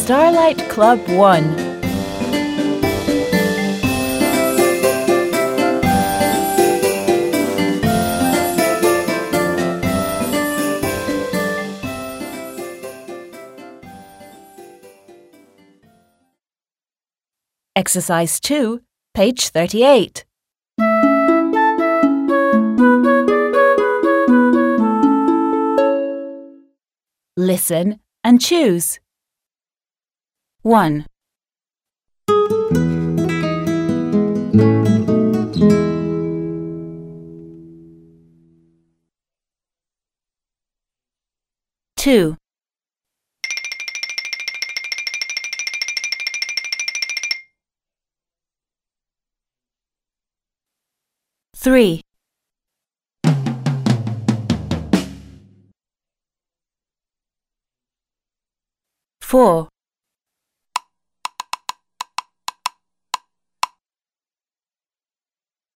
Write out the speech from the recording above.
Starlight Club 1. Exercise 2, page 38. Listen and choose. 1. Two. 3. 4.